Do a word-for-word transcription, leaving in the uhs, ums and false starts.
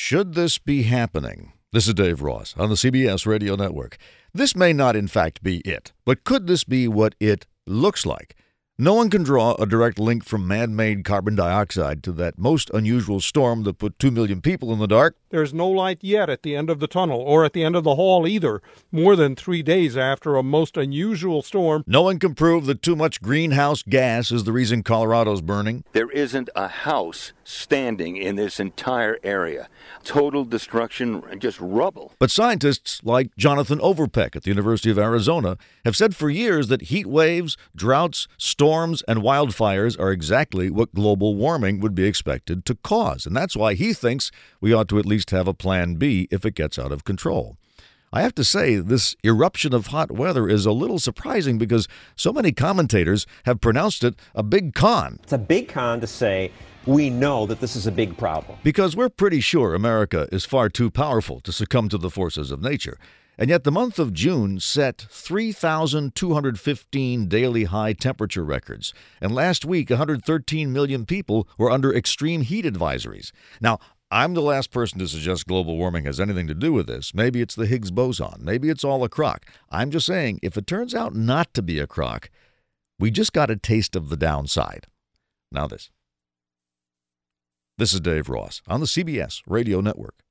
Should this be happening? This is Dave Ross on the C B S Radio Network. This may not, in fact, be it, but could this be what it looks like? No one can draw a direct link from man-made carbon dioxide to that most unusual storm that put two million people in the dark. There's no light yet at the end of the tunnel, or at the end of the hall either, more than three days after a most unusual storm. No one can prove that too much greenhouse gas is the reason Colorado's burning. There isn't a house standing in this entire area. Total destruction, just rubble. But scientists like Jonathan Overpeck at the University of Arizona have said for years that heat waves, droughts, storms, and wildfires are exactly what global warming would be expected to cause. And that's why he thinks we ought to at least have a plan B if it gets out of control. I have to say, this eruption of hot weather is a little surprising because so many commentators have pronounced it a big con. It's a big con to say we know that this is a big problem. Because we're pretty sure America is far too powerful to succumb to the forces of nature. And yet the month of June set three thousand two hundred fifteen daily high temperature records. And last week, one hundred thirteen million people were under extreme heat advisories. Now, I'm the last person to suggest global warming has anything to do with this. Maybe it's the Higgs boson. Maybe it's all a crock. I'm just saying, if it turns out not to be a crock, we just got a taste of the downside. Now this. This is Dave Ross on the C B S Radio Network.